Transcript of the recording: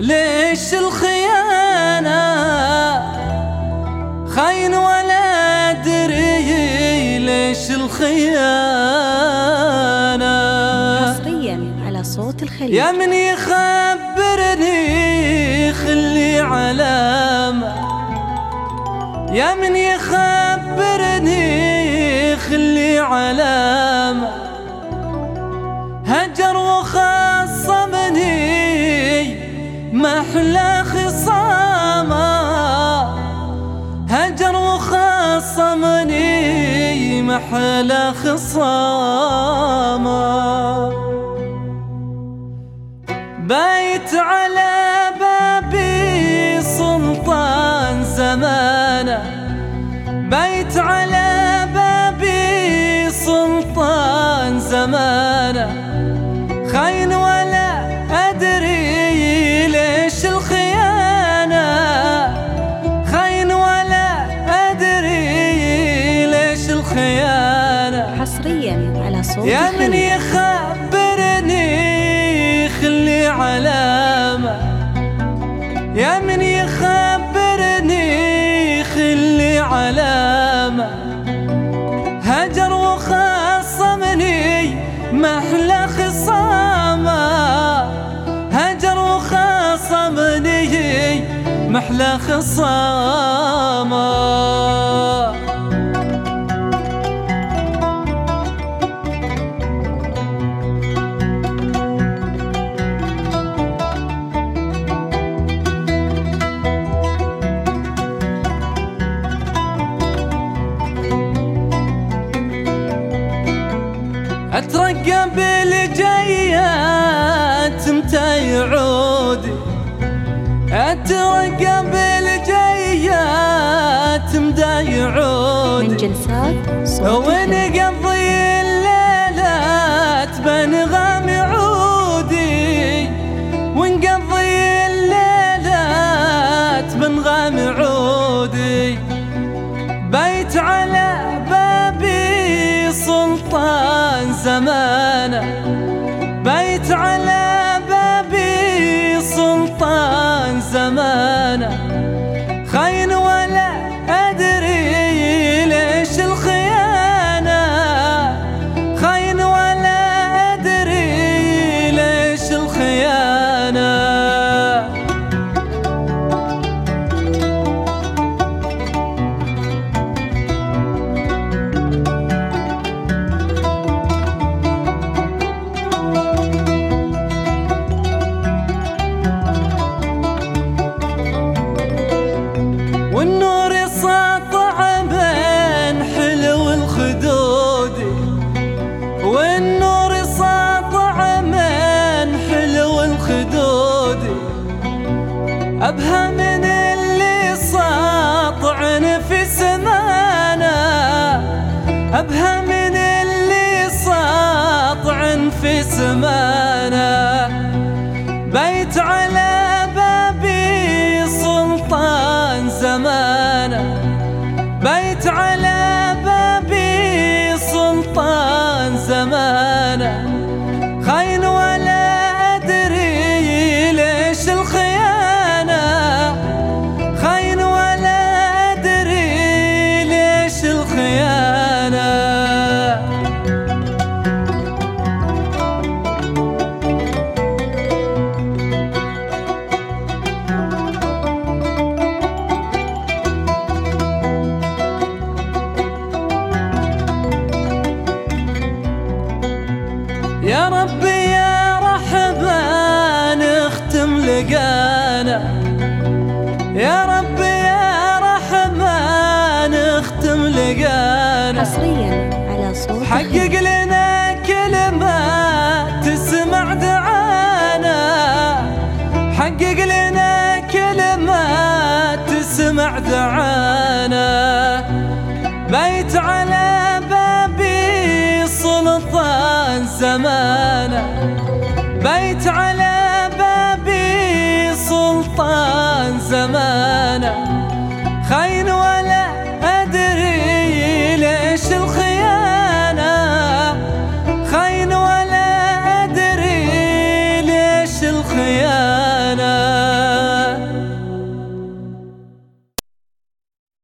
ليش الخيانة خاين ولا أدري ليش الخيانة. حصريا على صوت الخليج. يا من يخبرني خلي علامة، يا من يخبرني خلي علامة، هجر وخصمني محلى خصامة، هجر وخصمني محلى خصامة. بايت على بابي سلطان زمانه، بايت على بابي سلطان زمانه، خاين ولا أدري ليش الخيانة، خاين ولا أدري ليش الخيانة. حصريا على صوت يا الخليج. من يخبرني خلي علامة، يا من يخبرني خلي علامة، هجر وخاصمني محلى خصامة، هجر وخاصمني محلى خصامة. أترقب الجيات متى يعودي، أترقب الجيات متى يعودي، من جلسات صوت الخليج. ونقضي الليلات بنغام عودي، ونقضي الليلات بنغام عودي. بيت على بابي سلطان زمانه، بيت على بابي سلطان زمانه، خاين ولا أدري ليش الخيانة، خاين ولا أدري ليش الخيانة. والنور ساطع من حلو الخدود، والنور ساطع من حلو الخدود، أبهى من اللي ساطع في سمانه، أبهى من اللي ساطع في سمانه. بيت على بابي سلطان زمانه، بيت على بابي سلطان زمانه، خاين ولا أدري ليش الخيانة، خاين ولا أدري ليش الخيانة. يا ربي يا رحمن اختم لقانا، يا ربي يا رحمن اختم لقانا. حصريا على صوت الخليج. حقق لنا كل ما تسمع دعانا، حقق لنا كل ما تسمع دعانا. بيت على بابي سلطان زمانه، بيت على بابي سلطان زمانه، خاين ولا أدري ليش الخيانة، خاين ولا أدري ليش الخيانة.